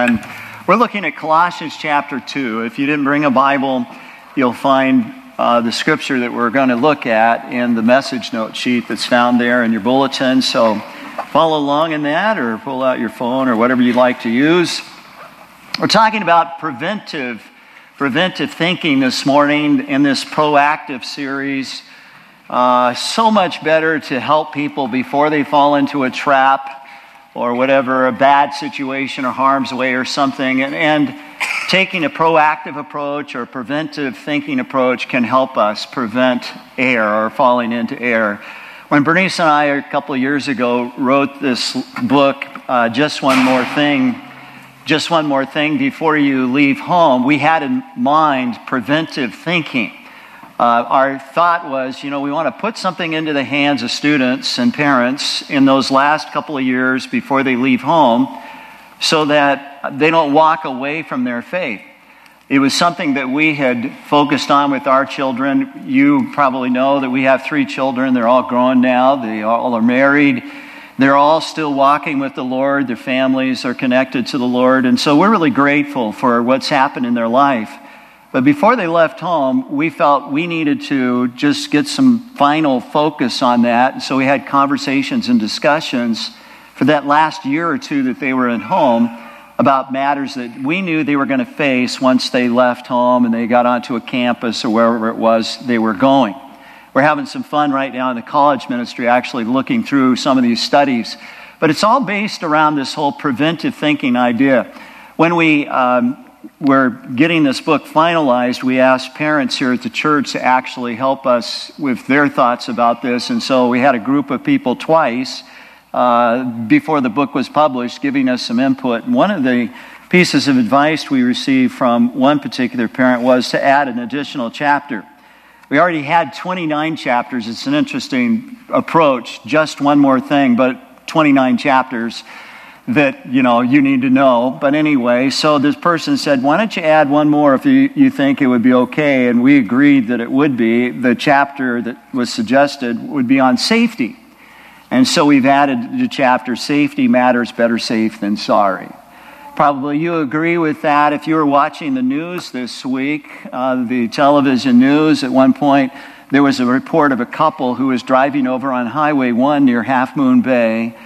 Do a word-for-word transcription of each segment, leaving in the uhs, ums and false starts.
And we're looking at Colossians chapter two. If you didn't bring a Bible, you'll find uh, the scripture that we're going to look at in the message note sheet that's found there in your bulletin. So follow along in that, or pull out your phone, or whatever you'd like to use. We're talking about preventive, preventive thinking this morning in this proactive series. Uh, so much better to help people before they fall into a trap or whatever, a bad situation or harm's way or something. And, and taking a proactive approach or preventive thinking approach can help us prevent error or falling into error. When Bernice and I, a couple of years ago, wrote this book, uh, Just One More Thing, Just One More Thing Before You Leave Home, we had in mind preventive thinking. Uh, our thought was, you know, we want to put something into the hands of students and parents in those last couple of years before they leave home so that they don't walk away from their faith. It was something that we had focused on with our children. You probably know that we have three children. They're all grown now. They all are married. They're all still walking with the Lord. Their families are connected to the Lord. And so we're really grateful for what's happened in their life. But before they left home, we felt we needed to just get some final focus on that. And so we had conversations and discussions for that last year or two that they were at home about matters that we knew they were going to face once they left home and they got onto a campus or wherever it was they were going. We're having some fun right now in the college ministry actually looking through some of these studies. But it's all based around this whole preventive thinking idea. When we um, were getting this book finalized, we asked parents here at the church to actually help us with their thoughts about this. And so we had a group of people twice uh, before the book was published giving us some input. And one of the pieces of advice we received from one particular parent was to add an additional chapter. We already had twenty-nine chapters. It's an interesting approach, just one more thing, but twenty-nine chapters that, you know, you need to know. But anyway, so this person said, why don't you add one more if you, you think it would be okay? And we agreed that it would be. The chapter that was suggested would be on safety. And so we've added the chapter, Safety Matters, Better Safe Than Sorry. Probably you agree with that. If you were watching the news this week, uh, the television news, at one point there was a report of a couple who was driving over on Highway one near Half Moon Bay.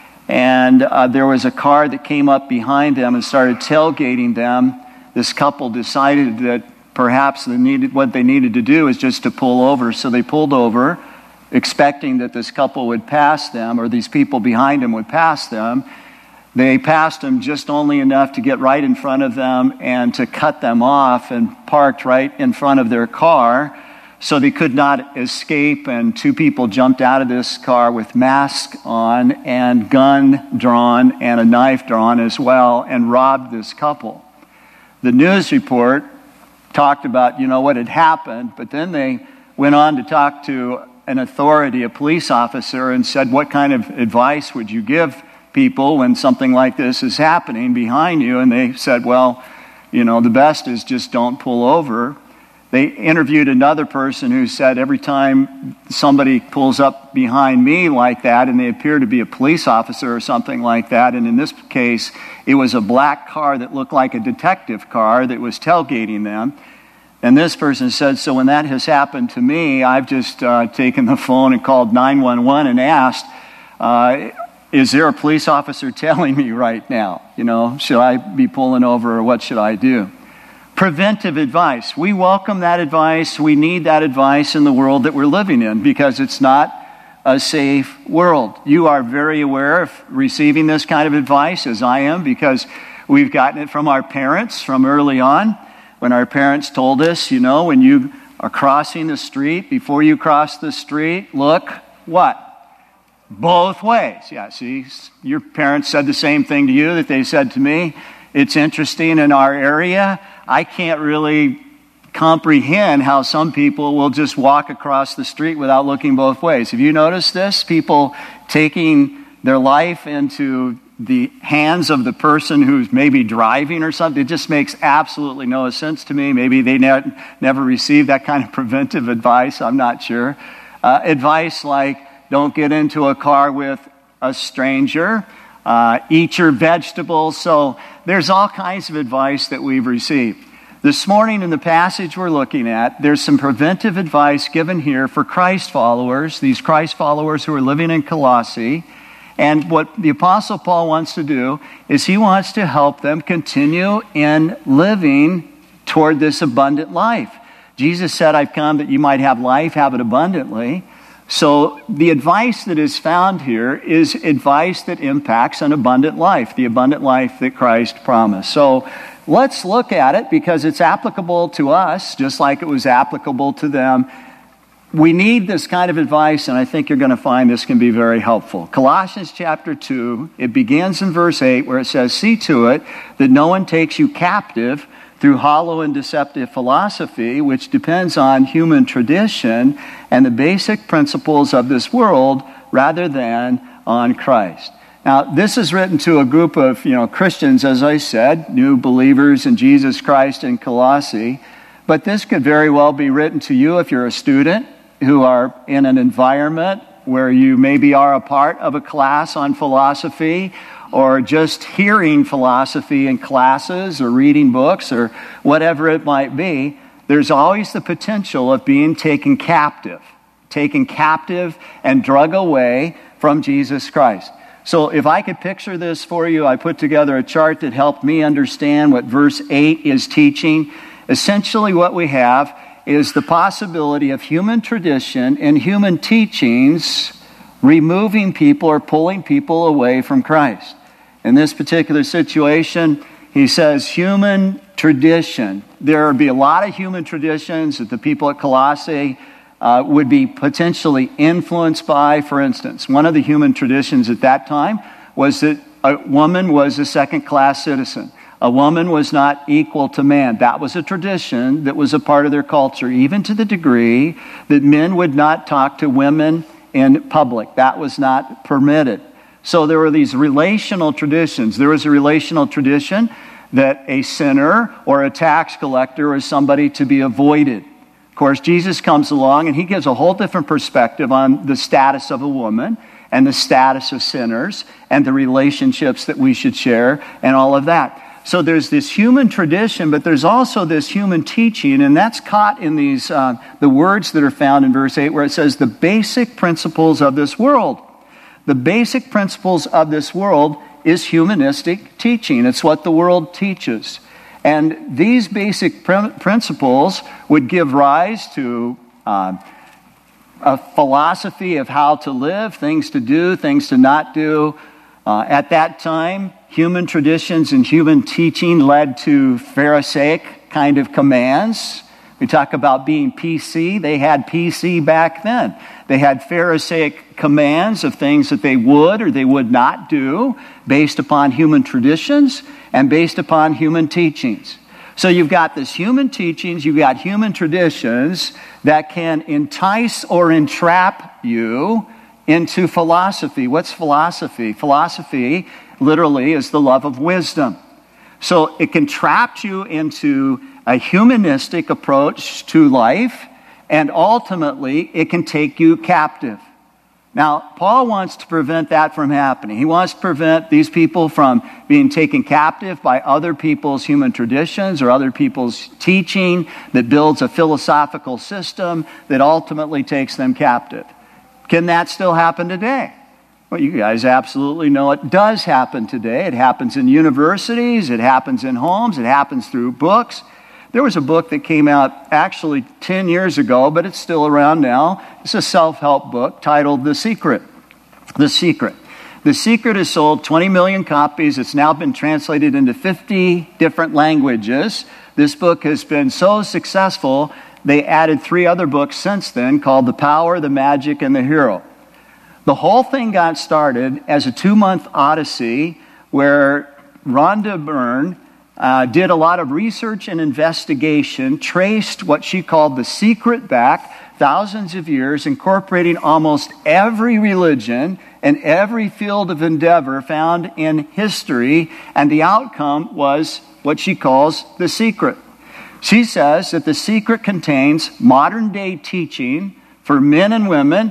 And uh, there was a car that came up behind them and started tailgating them. This couple decided that perhaps they needed, what they needed to do is just to pull over. So they pulled over, expecting that this couple would pass them, or these people behind them would pass them. They passed them just only enough to get right in front of them and to cut them off, and parked right in front of their car. So they could not escape, and two people jumped out of this car with masks on and gun drawn and a knife drawn as well, and robbed this couple. The news report talked about, you know, what had happened, but then they went on to talk to an authority, a police officer, and said, what kind of advice would you give people when something like this is happening behind you? And they said, well, you know, the best is just don't pull over. They interviewed another person who said every time somebody pulls up behind me like that, and they appear to be a police officer or something like that, and in this case, it was a black car that looked like a detective car that was tailgating them. And this person said, so when that has happened to me, I've just uh, taken the phone and called nine one one and asked, uh, is there a police officer tailing me right now? You know, should I be pulling over, or what should I do? Preventive advice. We welcome that advice. We need that advice in the world that we're living in because it's not a safe world. You are very aware of receiving this kind of advice, as I am, because we've gotten it from our parents from early on. When our parents told us, you know, when you are crossing the street, before you cross the street, look, what? Both ways. Yeah, see, your parents said the same thing to you that they said to me. It's interesting in our area, I can't really comprehend how some people will just walk across the street without looking both ways. Have you noticed this? People taking their life into the hands of the person who's maybe driving or something. It just makes absolutely no sense to me. Maybe they ne- never received that kind of preventive advice. I'm not sure. Uh, advice like, don't get into a car with a stranger. uh, eat your vegetables. So there's all kinds of advice that we've received. This morning in the passage we're looking at, there's some preventive advice given here for Christ followers, these Christ followers who are living in Colossae. And what the Apostle Paul wants to do is he wants to help them continue in living toward this abundant life. Jesus said, I've come that you might have life, have it abundantly. So the advice that is found here is advice that impacts an abundant life, the abundant life that Christ promised. So let's look at it because it's applicable to us just like it was applicable to them. We need this kind of advice, and I think you're going to find this can be very helpful. Colossians chapter two, it begins in verse eight where it says, see to it that no one takes you captive through hollow and deceptive philosophy, which depends on human tradition and the basic principles of this world rather than on Christ. Now, this is written to a group of, you know, Christians, as I said, new believers in Jesus Christ in Colossae, but this could very well be written to you if you're a student who are in an environment where you maybe are a part of a class on philosophy, or just hearing philosophy in classes or reading books or whatever it might be. There's always the potential of being taken captive, taken captive and drug away from Jesus Christ. So if I could picture this for you, I put together a chart that helped me understand what verse eight is teaching. Essentially what we have is the possibility of human tradition and human teachings removing people or pulling people away from Christ. In this particular situation, he says human tradition. There would be a lot of human traditions that the people at Colossae uh, would be potentially influenced by. For instance, one of the human traditions at that time was that a woman was a second-class citizen. A woman was not equal to man. That was a tradition that was a part of their culture, even to the degree that men would not talk to women in public. That was not permitted. So there were these relational traditions. There was a relational tradition that a sinner or a tax collector was somebody to be avoided. Of course, Jesus comes along and he gives a whole different perspective on the status of a woman and the status of sinners and the relationships that we should share and all of that. So there's this human tradition, but there's also this human teaching, and that's caught in these uh, the words that are found in verse eight where it says the basic principles of this world. The basic principles of this world is humanistic teaching. It's what the world teaches. And these basic pr- principles would give rise to uh, a philosophy of how to live, things to do, things to not do. Uh, at that time, human traditions and human teaching led to Pharisaic kind of commands. We talk about being P C. They had P C back then. They had Pharisaic commands of things that they would or they would not do based upon human traditions and based upon human teachings. So you've got this human teachings, you've got human traditions that can entice or entrap you into philosophy. What's philosophy? Philosophy literally is the love of wisdom. So it can trap you into a humanistic approach to life, and ultimately it can take you captive. Now, Paul wants to prevent that from happening. He wants to prevent these people from being taken captive by other people's human traditions or other people's teaching that builds a philosophical system that ultimately takes them captive. Can that still happen today? Well, you guys absolutely know it does happen today. It happens in universities, it happens in homes, it happens through books. There was a book that came out actually ten years ago, but it's still around now. It's a self-help book titled The Secret. The Secret. The Secret has sold twenty million copies. It's now been translated into fifty different languages. This book has been so successful, they added three other books since then called The Power, The Magic, and The Hero. The whole thing got started as a two-month odyssey where Rhonda Byrne Uh, did a lot of research and investigation, traced what she called the secret back thousands of years, incorporating almost every religion and every field of endeavor found in history, and the outcome was what she calls the secret. She says that the secret contains modern-day teaching for men and women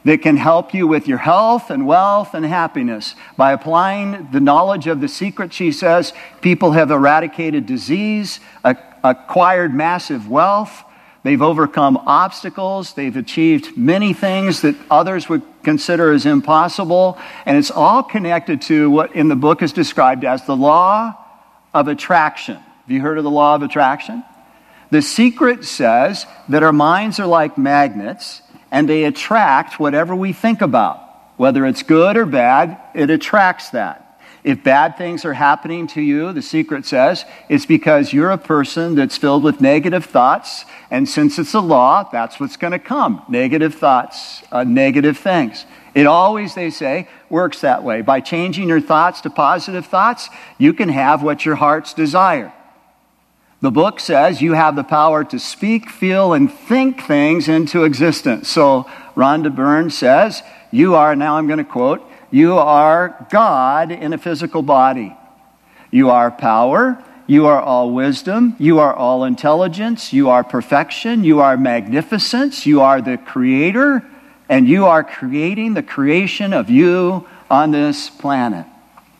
that can help you with your health and wealth and happiness. By applying the knowledge of the secret, she says, people have eradicated disease, acquired massive wealth, they've overcome obstacles, they've achieved many things that others would consider as impossible, and it's all connected to what in the book is described as the law of attraction. Have you heard of the law of attraction? The secret says that our minds are like magnets, and they attract whatever we think about. Whether it's good or bad, it attracts that. If bad things are happening to you, the secret says, it's because you're a person that's filled with negative thoughts, and since it's a law, that's what's going to come. Negative thoughts, uh, negative things. It always, they say, works that way. By changing your thoughts to positive thoughts, you can have what your heart's desire. The book says you have the power to speak, feel, and think things into existence. So Rhonda Byrne says, you are, now I'm going to quote, you are God in a physical body. You are power. You are all wisdom. You are all intelligence. You are perfection. You are magnificence. You are the creator. And you are creating the creation of you on this planet.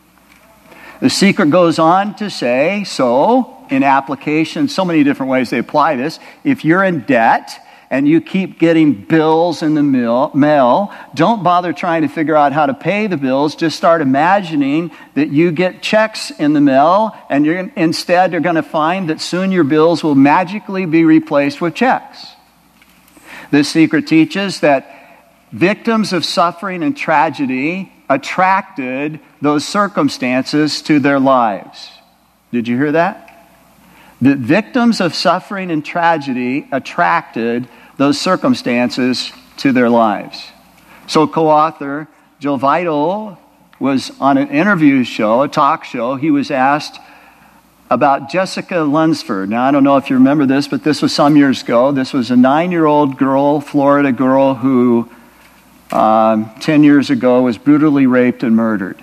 The secret goes on to say, so, in application, so many different ways they apply this. If you're in debt and you keep getting bills in the mail, don't bother trying to figure out how to pay the bills. Just start imagining that you get checks in the mail, and you're, instead you're going to find that soon your bills will magically be replaced with checks. This secret teaches that victims of suffering and tragedy attracted those circumstances to their lives. Did you hear that? The victims of suffering and tragedy attracted those circumstances to their lives. So co-author Joe Vidal was on an interview show, a talk show. He was asked about Jessica Lunsford. Now, I don't know if you remember this, but this was some years ago. This was a nine-year-old girl, Florida girl, who um, ten years ago was brutally raped and murdered.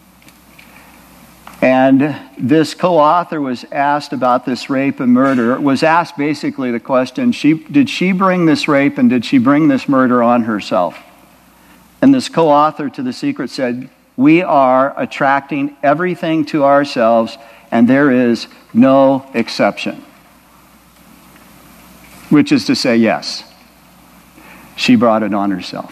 And this co-author was asked about this rape and murder, was asked basically the question, she, did she bring this rape and did she bring this murder on herself? And this co-author to The Secret said, we are attracting everything to ourselves, and there is no exception. Which is to say, yes, she brought it on herself.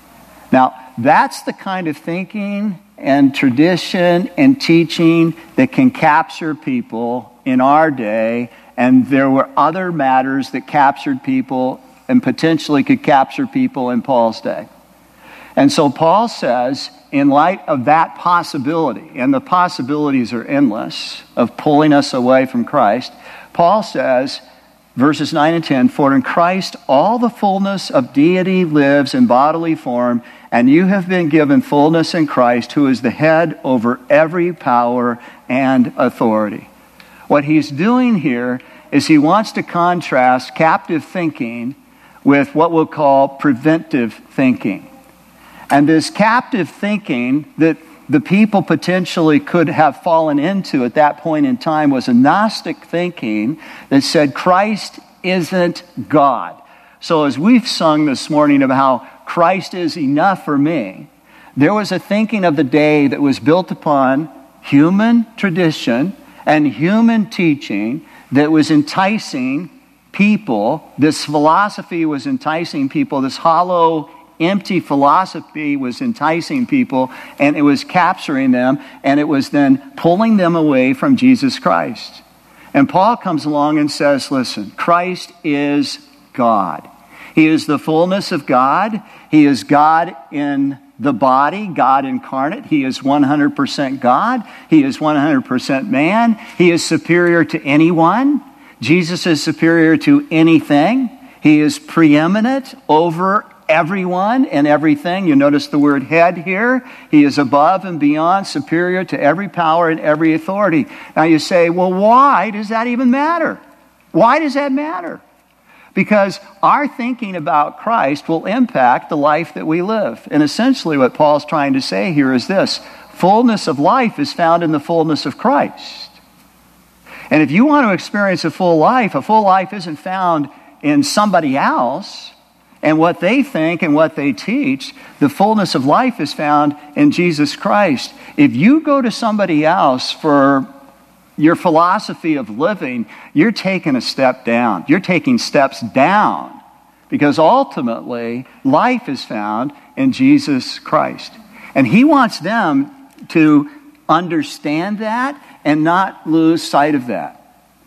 Now, that's the kind of thinking and tradition and teaching that can capture people in our day, and there were other matters that captured people and potentially could capture people in Paul's day. And so Paul says, in light of that possibility, and the possibilities are endless, of pulling us away from Christ, Paul says, verses nine and ten, for in Christ all the fullness of deity lives in bodily form, and you have been given fullness in Christ, who is the head over every power and authority. What he's doing here is he wants to contrast captive thinking with what we'll call preventive thinking. And this captive thinking that the people potentially could have fallen into at that point in time was a Gnostic thinking that said Christ isn't God. So as we've sung this morning about how Christ is enough for me, there was a thinking of the day that was built upon human tradition and human teaching that was enticing people. This philosophy was enticing people. This hollow, empty philosophy was enticing people, and it was capturing them, and it was then pulling them away from Jesus Christ. And Paul comes along and says, listen, Christ is God. He is the fullness of God. He is God in the body, God incarnate. He is one hundred percent God. He is one hundred percent man. He is superior to anyone. Jesus is superior to anything. He is preeminent over everyone and everything. You notice the word head here. He is above and beyond, superior to every power and every authority. Now you say, well, why does that even matter? Why does that matter? Because our thinking about Christ will impact the life that we live. And essentially what Paul's trying to say here is this: fullness of life is found in the fullness of Christ. And if you want to experience a full life, a full life isn't found in somebody else. and what they think and what they teach, the fullness of life is found in Jesus Christ. If you go to somebody else for your philosophy of living, you're taking a step down. You're taking steps down, because ultimately life is found in Jesus Christ. And he wants them to understand that and not lose sight of that.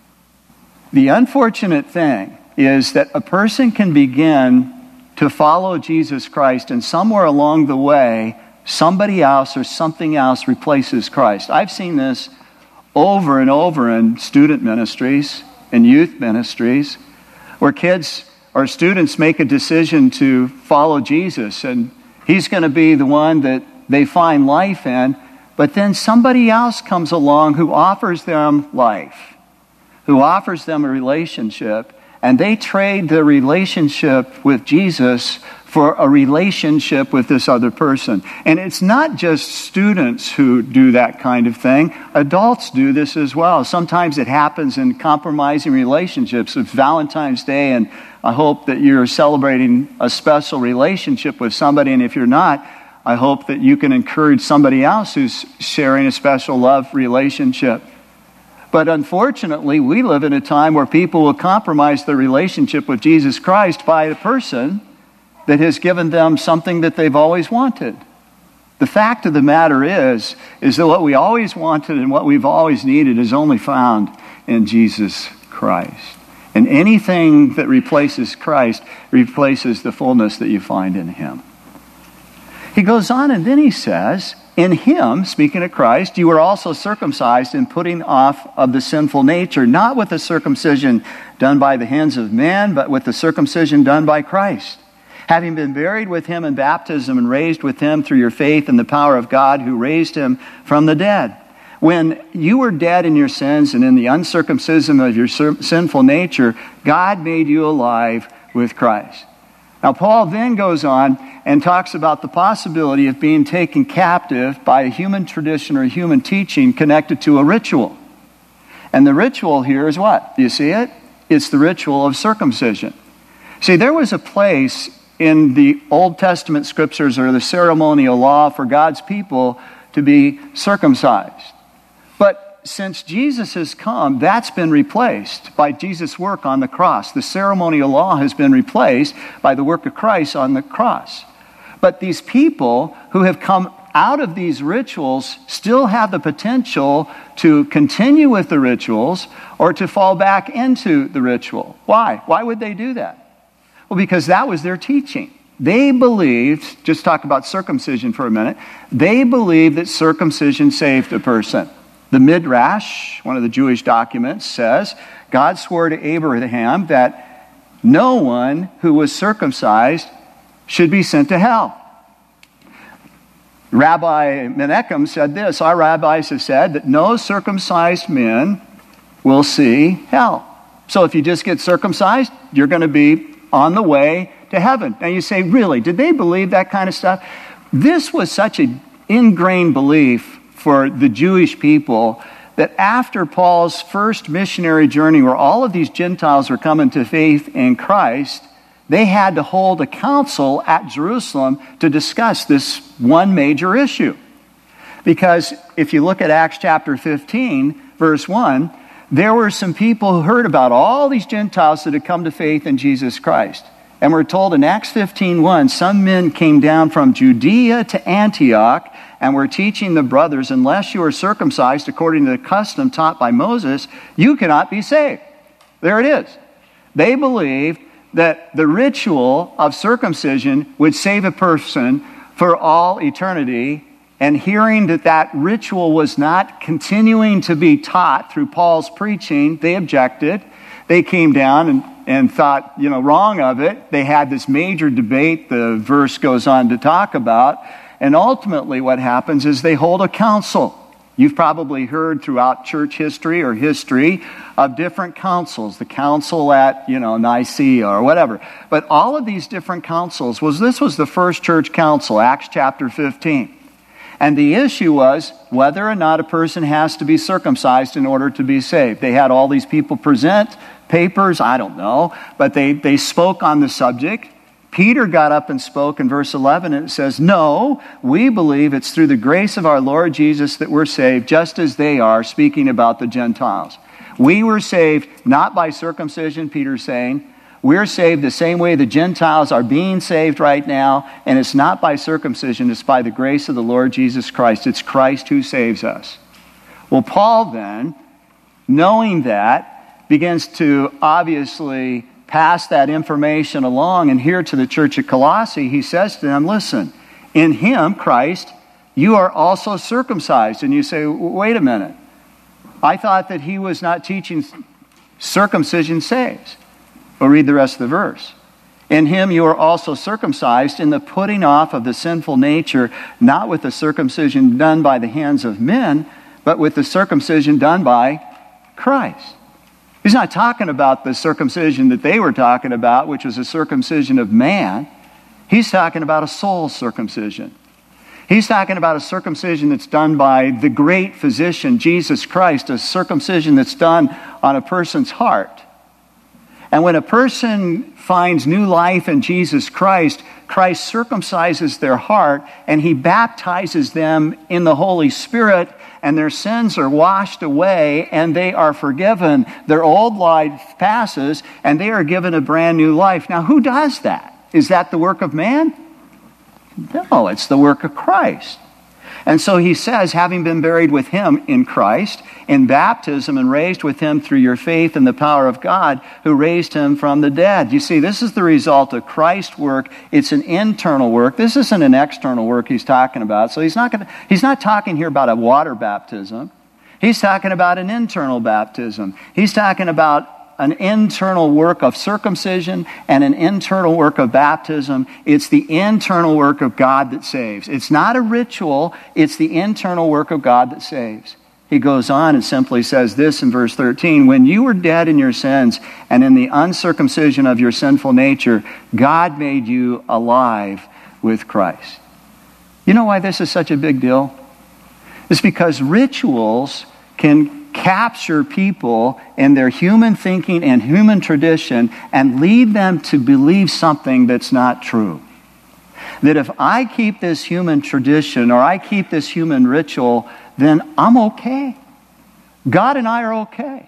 The unfortunate thing is that a person can begin to follow Jesus Christ, and somewhere along the way, somebody else or something else replaces Christ. I've seen this over and over in student ministries, in youth ministries, where kids or students make a decision to follow Jesus, and he's going to be the one that they find life in, but then somebody else comes along who offers them life, who offers them a relationship, and they trade the relationship with Jesus for a relationship with this other person. And it's not just students who do that kind of thing. Adults do this as well. Sometimes it happens in compromising relationships. It's Valentine's Day, and I hope that you're celebrating a special relationship with somebody, and if you're not, I hope that you can encourage somebody else who's sharing a special love relationship. But unfortunately, we live in a time where people will compromise their relationship with Jesus Christ by a person that has given them something that they've always wanted. The fact of the matter is, is that what we always wanted and what we've always needed is only found in Jesus Christ. And anything that replaces Christ replaces the fullness that you find in him. He goes on and then he says, in him, speaking of Christ, you were also circumcised in putting off of the sinful nature, not with the circumcision done by the hands of men, but with the circumcision done by Christ. Having been buried with him in baptism and raised with him through your faith in the power of God who raised him from the dead. When you were dead in your sins and in the uncircumcision of your sinful nature, God made you alive with Christ. Now, Paul then goes on and talks about the possibility of being taken captive by a human tradition or a human teaching connected to a ritual. And the ritual here is what? Do you see it? It's the ritual of circumcision. See, there was a place in the Old Testament scriptures or the ceremonial law for God's people to be circumcised. But since Jesus has come, that's been replaced by Jesus' work on the cross. The ceremonial law has been replaced by the work of Christ on the cross. But these people who have come out of these rituals still have the potential to continue with the rituals or to fall back into the ritual. Why? Why would they do that? Well, because that was their teaching. They believed, just talk about circumcision for a minute, they believed that circumcision saved a person. The Midrash, one of the Jewish documents, says, God swore to Abraham that no one who was circumcised should be sent to hell. Rabbi Menachem said this, our rabbis have said that no circumcised men will see hell. So if you just get circumcised, you're going to be on the way to heaven. Now you say, really, did they believe that kind of stuff? This was such an ingrained belief for the Jewish people that after Paul's first missionary journey, where all of these Gentiles were coming to faith in Christ, they had to hold a council at Jerusalem to discuss this one major issue. Because if you look at Acts chapter fifteen, verse one, there were some people who heard about all these Gentiles that had come to faith in Jesus Christ. And we're told in Acts fifteen one, some men came down from Judea to Antioch and were teaching the brothers, unless you are circumcised according to the custom taught by Moses, you cannot be saved. There it is. They believed that the ritual of circumcision would save a person for all eternity, and hearing that that ritual was not continuing to be taught through Paul's preaching, they objected. They came down and, and thought, you know, wrong of it. They had this major debate the verse goes on to talk about. And ultimately what happens is they hold a council. You've probably heard throughout church history or history of different councils. The council at, you know, Nicaea or whatever. But all of these different councils, was this was the first church council, Acts chapter fifteen. And the issue was whether or not a person has to be circumcised in order to be saved. They had all these people present papers, I don't know, but they, they spoke on the subject. Peter got up and spoke in verse eleven, and it says, no, we believe it's through the grace of our Lord Jesus that we're saved, just as they are, speaking about the Gentiles. We were saved not by circumcision, Peter's saying. We're saved the same way the Gentiles are being saved right now, and it's not by circumcision, it's by the grace of the Lord Jesus Christ. It's Christ who saves us. Well, Paul then, knowing that, begins to obviously pass that information along, and here to the church at Colossae, he says to them, listen, in him, Christ, you are also circumcised. And you say, wait a minute. I thought that he was not teaching circumcision saves. Well, read the rest of the verse. In him you are also circumcised in the putting off of the sinful nature, not with the circumcision done by the hands of men, but with the circumcision done by Christ. He's not talking about the circumcision that they were talking about, which was a circumcision of man. He's talking about a soul circumcision. He's talking about a circumcision that's done by the great physician, Jesus Christ, a circumcision that's done on a person's heart. And when a person finds new life in Jesus Christ, Christ circumcises their heart and he baptizes them in the Holy Spirit, and their sins are washed away and they are forgiven. Their old life passes and they are given a brand new life. Now, who does that? Is that the work of man? No, it's the work of Christ. And so he says, having been buried with him in Christ, in baptism, and raised with him through your faith in the power of God, who raised him from the dead. You see, this is the result of Christ's work. It's an internal work. This isn't an external work he's talking about. So he's not going to, he's not talking here about a water baptism. He's talking about an internal baptism. He's talking about an internal work of circumcision and an internal work of baptism. It's the internal work of God that saves. It's not a ritual. It's the internal work of God that saves. He goes on and simply says this in verse thirteen, when you were dead in your sins and in the uncircumcision of your sinful nature, God made you alive with Christ. You know why this is such a big deal? It's because rituals can capture people in their human thinking and human tradition and lead them to believe something that's not true. That if I keep this human tradition or I keep this human ritual, then I'm okay. God and I are okay.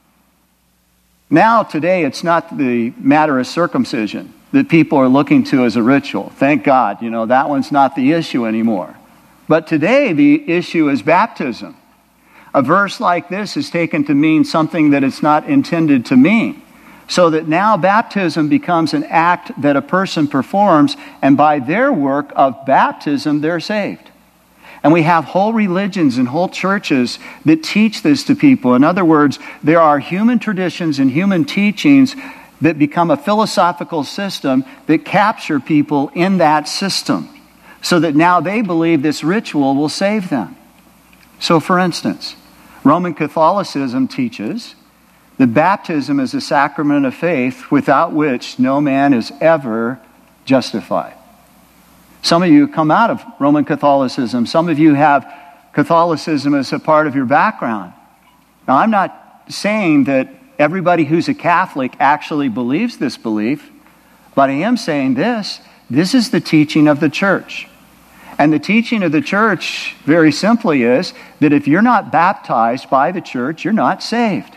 Now, today, it's not the matter of circumcision that people are looking to as a ritual. Thank God, you know, that one's not the issue anymore. But today, the issue is baptism. A verse like this is taken to mean something that it's not intended to mean. So that now baptism becomes an act that a person performs, and by their work of baptism, they're saved. And we have whole religions and whole churches that teach this to people. In other words, there are human traditions and human teachings that become a philosophical system that capture people in that system, so that now they believe this ritual will save them. So, for instance, Roman Catholicism teaches that baptism is a sacrament of faith without which no man is ever justified. Some of you come out of Roman Catholicism. Some of you have Catholicism as a part of your background. Now, I'm not saying that everybody who's a Catholic actually believes this belief, but I am saying this. This is the teaching of the church. And the teaching of the church, very simply, is that if you're not baptized by the church, you're not saved.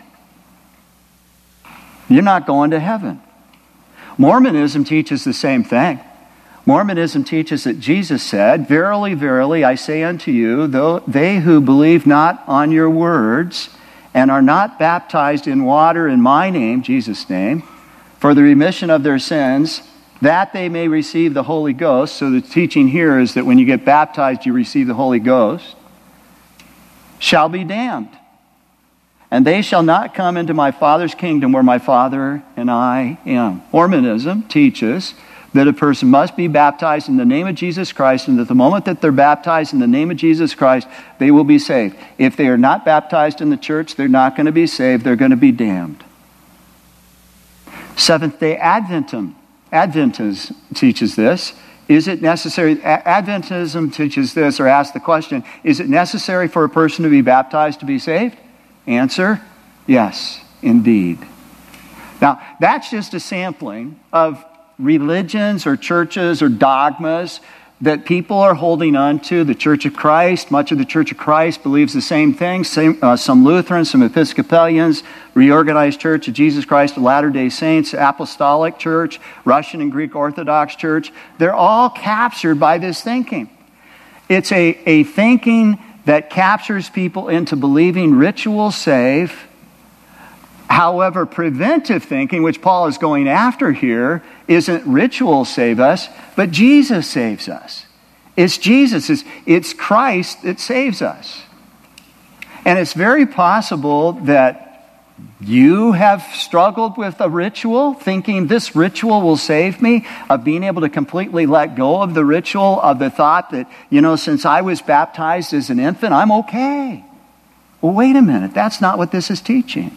You're not going to heaven. Mormonism teaches the same thing. Mormonism teaches that Jesus said, verily, verily, I say unto you, though they who believe not on your words and are not baptized in water in my name, Jesus' name, for the remission of their sins, that they may receive the Holy Ghost. So the teaching here is that when you get baptized, you receive the Holy Ghost, shall be damned. And they shall not come into my Father's kingdom where my Father and I am. Mormonism teaches that a person must be baptized in the name of Jesus Christ, and that the moment that they're baptized in the name of Jesus Christ, they will be saved. If they are not baptized in the church, they're not going to be saved. They're going to be damned. Seventh-day Adventism. Adventism teaches this. Is it necessary? Adventism teaches this, or asks the question, is it necessary for a person to be baptized to be saved? Answer, yes, indeed. Now, that's just a sampling of religions or churches or dogmas that people are holding on to. The Church of Christ, much of the Church of Christ believes the same thing. Same, uh, some Lutherans, some Episcopalians, Reorganized Church of Jesus Christ of Latter-day Saints, Apostolic Church, Russian and Greek Orthodox Church. They're all captured by this thinking. It's a, a thinking that captures people into believing rituals save. However, preventive thinking, which Paul is going after here, isn't rituals save us, but Jesus saves us. It's Jesus, it's, it's Christ that saves us. And it's very possible that you have struggled with a ritual, thinking this ritual will save me, of being able to completely let go of the ritual, of the thought that, you know, since I was baptized as an infant, I'm okay. Well, wait a minute, that's not what this is teaching.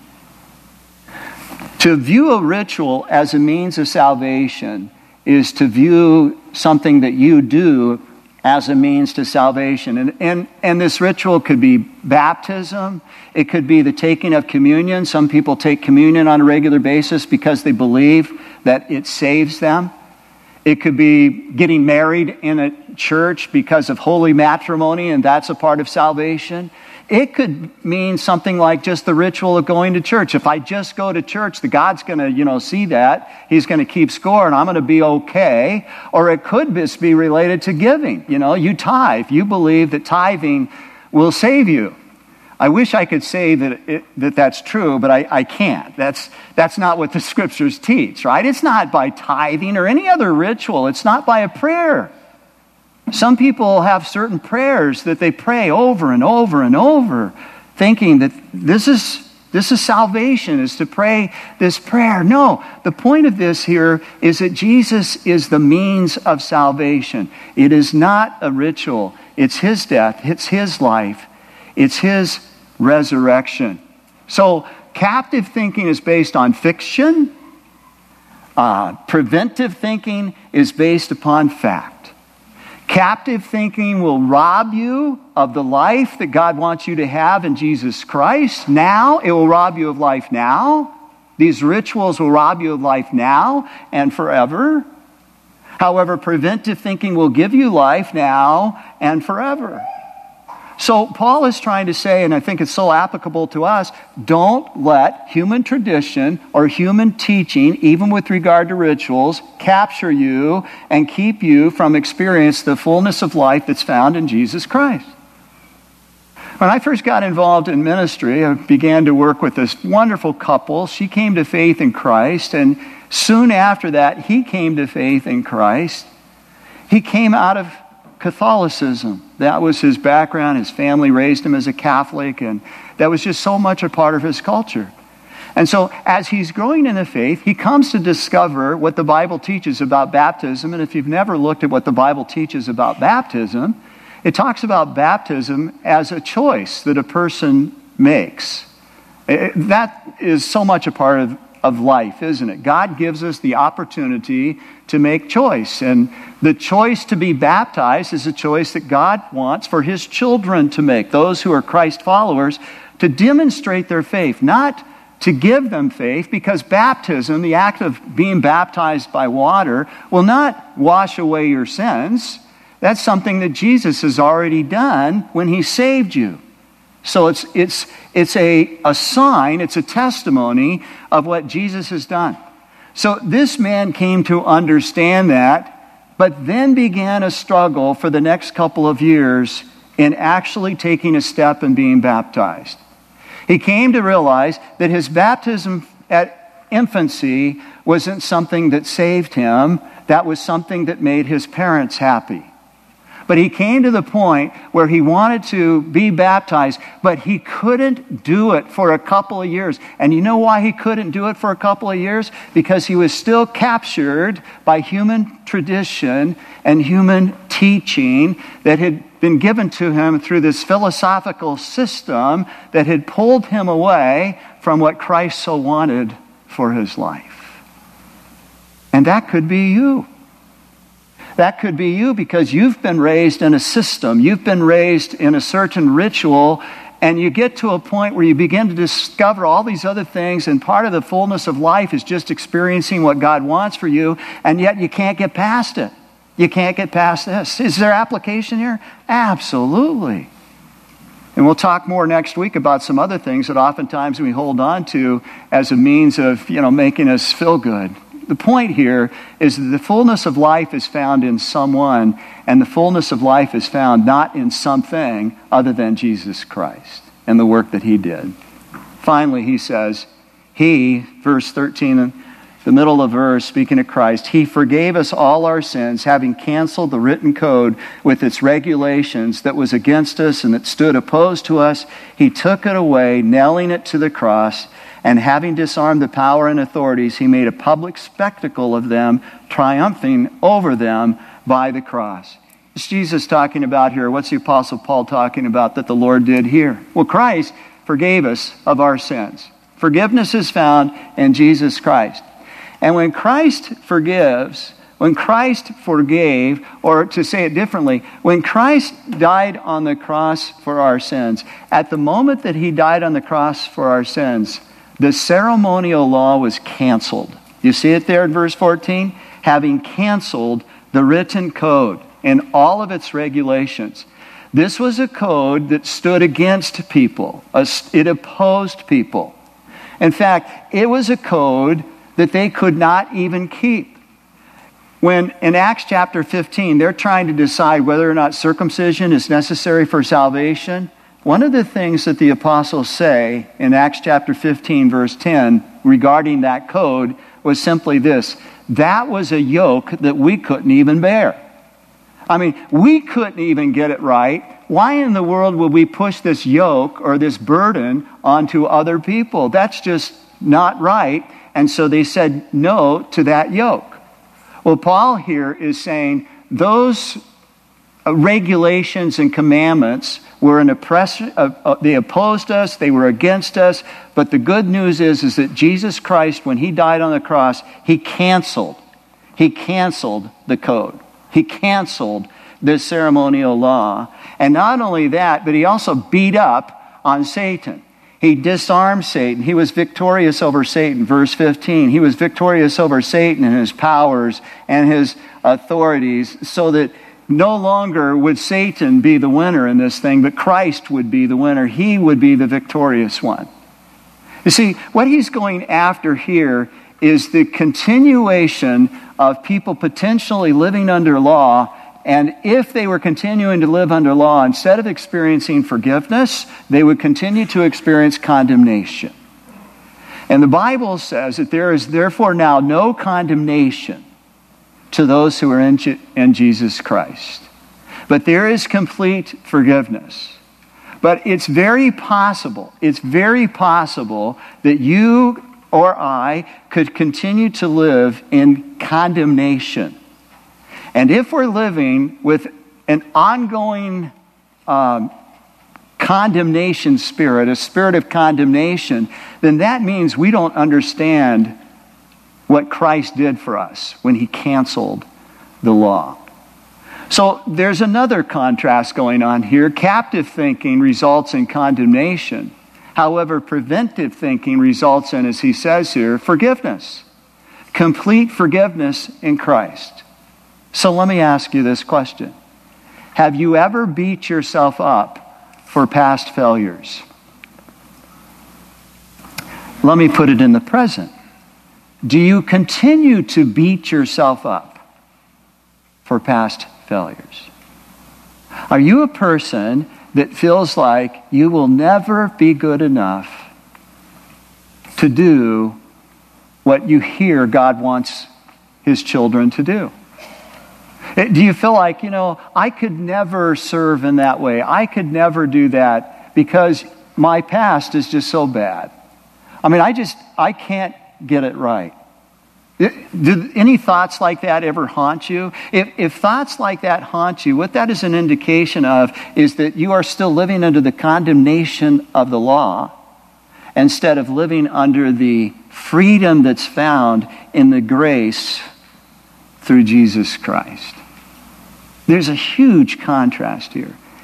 To view a ritual as a means of salvation is to view something that you do as a means to salvation. And, and, and this ritual could be baptism. It could be the taking of communion. Some people take communion on a regular basis because they believe that it saves them. It could be getting married in a church because of holy matrimony, and that's a part of salvation. It could mean something like just the ritual of going to church. If I just go to church, the God's going to, you know, see that. He's going to keep score and I'm going to be okay. Or it could just be related to giving. You know, you tithe. You believe that tithing will save you. I wish I could say that it, that that's true, but I, I can't. That's, that's not what the scriptures teach, right? It's not by tithing or any other ritual. It's not by a prayer. Some people have certain prayers that they pray over and over and over, thinking that this is this is salvation, is to pray this prayer. No, the point of this here is that Jesus is the means of salvation. It is not a ritual. It's His death. It's His life. It's His resurrection. So captive thinking is based on fiction. Uh, preventive thinking is based upon fact. Captive thinking will rob you of the life that God wants you to have in Jesus Christ. Now, it will rob you of life now. These rituals will rob you of life now and forever. However, preventive thinking will give you life now and forever. So Paul is trying to say, and I think it's so applicable to us, don't let human tradition or human teaching, even with regard to rituals, capture you and keep you from experiencing the fullness of life that's found in Jesus Christ. When I first got involved in ministry, I began to work with this wonderful couple. She came to faith in Christ, and soon after that, he came to faith in Christ. He came out of Catholicism. That was his background. His family raised him as a Catholic, and that was just so much a part of his culture. And so as he's growing in the faith, he comes to discover what the Bible teaches about baptism. And if you've never looked at what the Bible teaches about baptism, it talks about baptism as a choice that a person makes. That is so much a part of of life, isn't it? God gives us the opportunity to make choice. And the choice to be baptized is a choice that God wants for His children to make, those who are Christ followers, to demonstrate their faith, not to give them faith, because baptism, the act of being baptized by water, will not wash away your sins. That's something that Jesus has already done when He saved you. So it's it's it's a, a sign, it's a testimony of what Jesus has done. So this man came to understand that, but then began a struggle for the next couple of years in actually taking a step and being baptized. He came to realize that his baptism at infancy wasn't something that saved him. That was something that made his parents happy. But he came to the point where he wanted to be baptized, but he couldn't do it for a couple of years. And you know why he couldn't do it for a couple of years? Because he was still captured by human tradition and human teaching that had been given to him through this philosophical system that had pulled him away from what Christ so wanted for his life. And that could be you. That could be you because you've been raised in a system. You've been raised in a certain ritual, And you get to a point where you begin to discover all these other things, and part of the fullness of life is just experiencing what God wants for you, and yet you can't get past it. You can't get past this. Is there application here? Absolutely. And we'll talk more next week about some other things that oftentimes we hold on to as a means of, you know, making us feel good. The point here is that the fullness of life is found in someone, and the fullness of life is found not in something other than Jesus Christ and the work that he did. Finally, he says, he, verse thirteen, the middle of the verse, speaking of Christ, he forgave us all our sins, having canceled the written code with its regulations that was against us and that stood opposed to us. He took it away, nailing it to the cross, and having disarmed the power and authorities, he made a public spectacle of them, triumphing over them by the cross. What's Jesus talking about here? What's the Apostle Paul talking about that the Lord did here? Well, Christ forgave us of our sins. Forgiveness is found in Jesus Christ. And when Christ forgives, when Christ forgave, or to say it differently, when Christ died on the cross for our sins, at the moment that he died on the cross for our sins, the ceremonial law was canceled. You see it there in verse fourteen? Having canceled the written code and all of its regulations. This was a code that stood against people. It opposed people. In fact, it was a code that they could not even keep. When in Acts chapter fifteen, they're trying to decide whether or not circumcision is necessary for salvation, one of the things that the apostles say in Acts chapter fifteen, verse ten, regarding that code was simply this: that was a yoke that we couldn't even bear. I mean, we couldn't even get it right. Why in the world would we push this yoke or this burden onto other people? That's just not right. And so they said no to that yoke. Well, Paul here is saying those regulations and commandments were an oppressor. Uh, uh, they opposed us. They were against us. But the good news is, is that Jesus Christ, when he died on the cross, he canceled. He canceled the code. He canceled the ceremonial law. And not only that, but he also beat up on Satan. He disarmed Satan. He was victorious over Satan. Verse fifteen, he was victorious over Satan and his powers and his authorities, so that no longer would Satan be the winner in this thing, but Christ would be the winner. He would be the victorious one. You see, what he's going after here is the continuation of people potentially living under law. And if they were continuing to live under law, instead of experiencing forgiveness, they would continue to experience condemnation. And the Bible says that there is therefore now no condemnation to those who are in, Je- in Jesus Christ. But there is complete forgiveness. But it's very possible, it's very possible that you or I could continue to live in condemnation. And if we're living with an ongoing um, condemnation spirit, a spirit of condemnation, then that means we don't understand what Christ did for us when he canceled the law. So there's another contrast going on here. Captive thinking results in condemnation. However, preventive thinking results in, as he says here, forgiveness. Complete forgiveness in Christ. So let me ask you this question. Have you ever beat yourself up for past failures? Let me put it in the present. Do you continue to beat yourself up for past failures? Are you a person that feels like you will never be good enough to do what you hear God wants his children to do? Do you feel like, you know, I could never serve in that way. I could never do that because my past is just so bad. I mean, I just, I can't get it right. Do any thoughts like that ever haunt you? If, if thoughts like that haunt you, what that is an indication of is that you are still living under the condemnation of the law instead of living under the freedom that's found in the grace through Jesus Christ. There's a huge contrast here.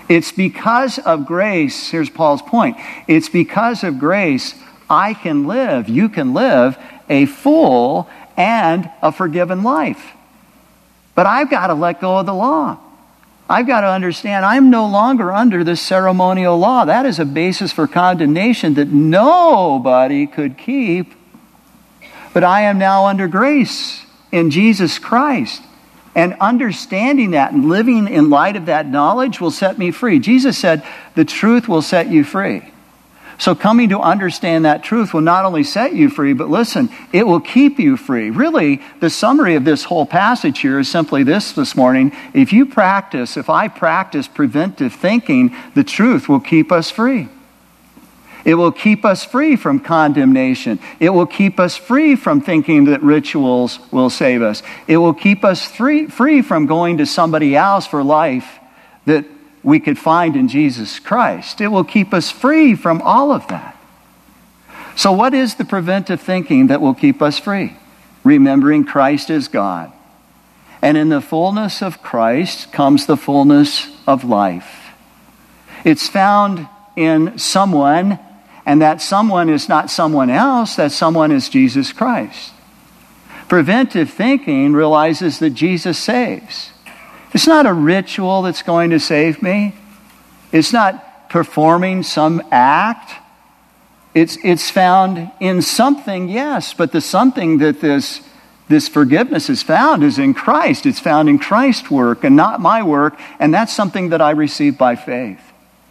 It's because of grace, here's Paul's point, it's because of grace I can live, you can live a full and a forgiven life. But I've got to let go of the law. I've got to understand I'm no longer under this ceremonial law. That is a basis for condemnation that nobody could keep. But I am now under grace in Jesus Christ. And understanding that and living in light of that knowledge will set me free. Jesus said, the truth will set you free. So coming to understand that truth will not only set you free, but listen, it will keep you free. Really, the summary of this whole passage here is simply this this morning. If you practice, if I practice preventive thinking, the truth will keep us free. It will keep us free from condemnation. It will keep us free from thinking that rituals will save us. It will keep us free, free from going to somebody else for life that we could find in Jesus Christ. It will keep us free from all of that. So what is the preventive thinking that will keep us free? Remembering Christ is God. And in the fullness of Christ comes the fullness of life. It's found in someone, and that someone is not someone else, that someone is Jesus Christ. Preventive thinking realizes that Jesus saves. It's not a ritual that's going to save me. It's not performing some act. It's, it's found in something, yes, but the something that this, this forgiveness is found is in Christ. It's found in Christ's work and not my work, and that's something that I receive by faith.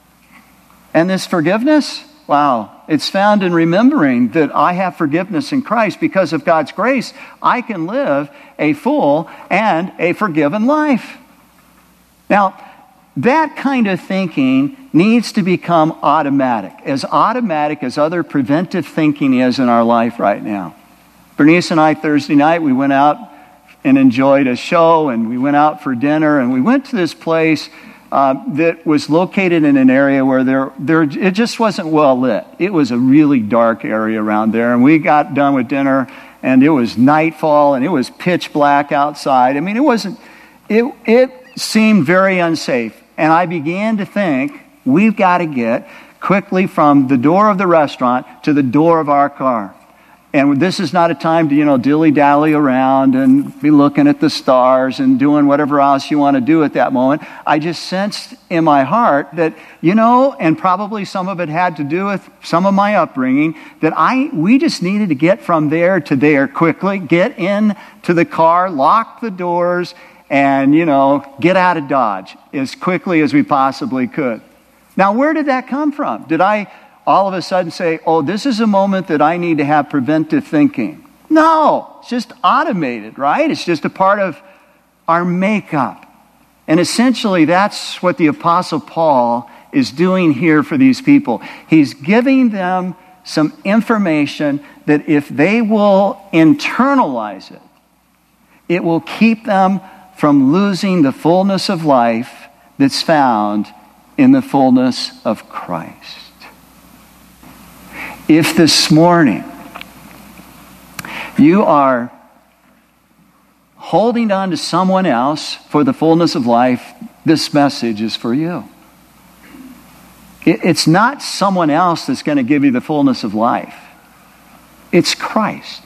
And this forgiveness, wow, it's found in remembering that I have forgiveness in Christ. Because of God's grace, I can live a full and a forgiven life. Now, that kind of thinking needs to become automatic, as automatic as other preventive thinking is in our life right now. Bernice and I, Thursday night, we went out and enjoyed a show, and we went out for dinner, and we went to this place uh, that was located in an area where there, there, it just wasn't well lit. It was a really dark area around there, and we got done with dinner, and it was nightfall, and it was pitch black outside. I mean, it wasn't, it, it seemed very unsafe. And I began to think, we've got to get quickly from the door of the restaurant to the door of our car. And this is not a time to, you know, dilly-dally around and be looking at the stars and doing whatever else you want to do at that moment. I just sensed in my heart that, you know, and probably some of it had to do with some of my upbringing, that I we just needed to get from there to there quickly, get in to the car, lock the doors, and, you know, get out of Dodge as quickly as we possibly could. Now, where did that come from? Did I all of a sudden say, oh, this is a moment that I need to have preventive thinking? No, it's just automated, right? It's just a part of our makeup. And essentially, that's what the Apostle Paul is doing here for these people. He's giving them some information that if they will internalize it, it will keep them from losing the fullness of life that's found in the fullness of Christ. If this morning you are holding on to someone else for the fullness of life, this message is for you. It's not someone else that's going to give you the fullness of life. It's Christ.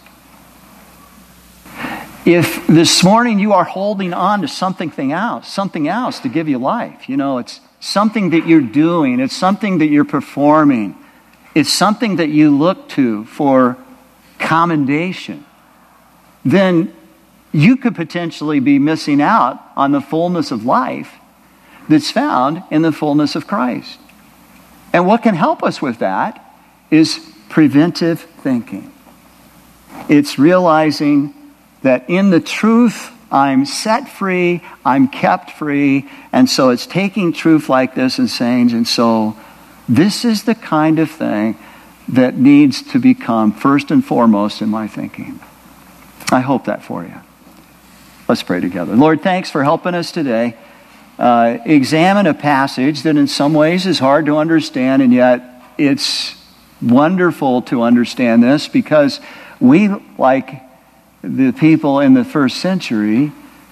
If this morning you are holding on to something else, something else to give you life, you know, it's something that you're doing, it's something that you're performing, it's something that you look to for commendation, then you could potentially be missing out on the fullness of life that's found in the fullness of Christ. And what can help us with that is preventive thinking. It's realizing that in the truth, I'm set free, I'm kept free, and so it's taking truth like this and saying, and so this is the kind of thing that needs to become first and foremost in my thinking. I hope that for you. Let's pray together. Lord, thanks for helping us today. Uh, examine a passage that in some ways is hard to understand, and yet it's wonderful to understand this because we, like the people in the first century,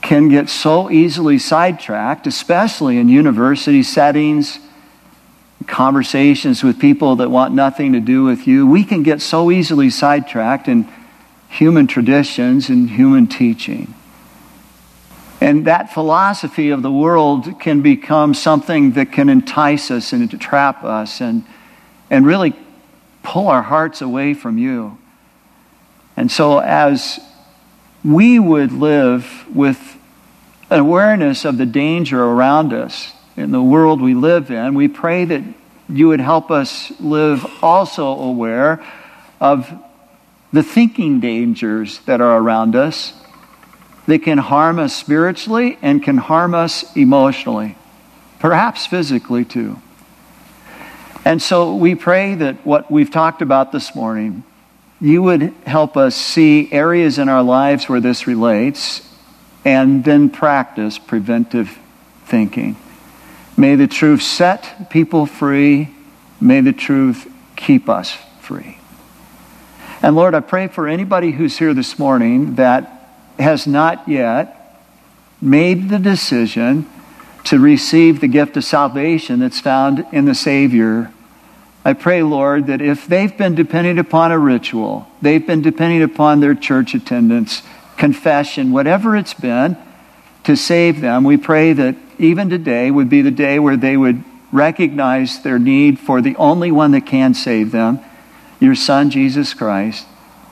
can get so easily sidetracked, especially in university settings, conversations with people that want nothing to do with you. We can get so easily sidetracked in human traditions and human teaching. And that philosophy of the world can become something that can entice us and trap us and, and really pull our hearts away from you. And so as we would live with an awareness of the danger around us in the world we live in, we pray that you would help us live also aware of the thinking dangers that are around us that can harm us spiritually and can harm us emotionally, perhaps physically too. And so we pray that what we've talked about this morning, you would help us see areas in our lives where this relates and then practice preventive thinking. May the truth set people free. May the truth keep us free. And Lord, I pray for anybody who's here this morning that has not yet made the decision to receive the gift of salvation that's found in the Savior. I pray, Lord, that if they've been depending upon a ritual, they've been depending upon their church attendance, confession, whatever it's been, to save them, we pray that even today would be the day where they would recognize their need for the only one that can save them, your Son, Jesus Christ,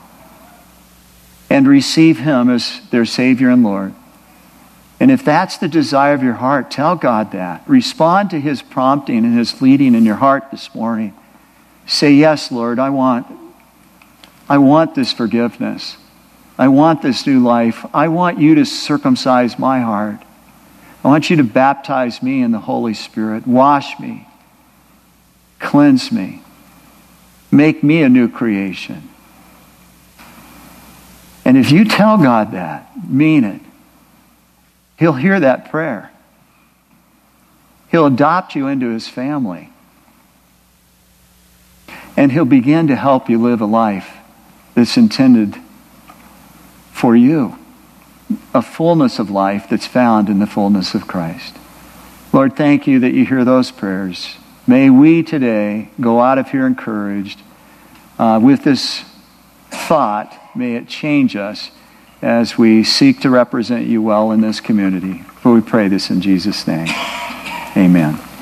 and receive Him as their Savior and Lord. And if that's the desire of your heart, tell God that. Respond to His prompting and His leading in your heart this morning. Say, yes, Lord, I want, I want this forgiveness. I want this new life. I want you to circumcise my heart. I want you to baptize me in the Holy Spirit. Wash me. Cleanse me. Make me a new creation. And if you tell God that, mean it, He'll hear that prayer. He'll adopt you into His family. And He'll begin to help you live a life that's intended for you. A fullness of life that's found in the fullness of Christ. Lord, thank you that you hear those prayers. May we today go out of here encouraged uh, with this thought. May it change us as we seek to represent you well in this community. For we pray this in Jesus' name. Amen.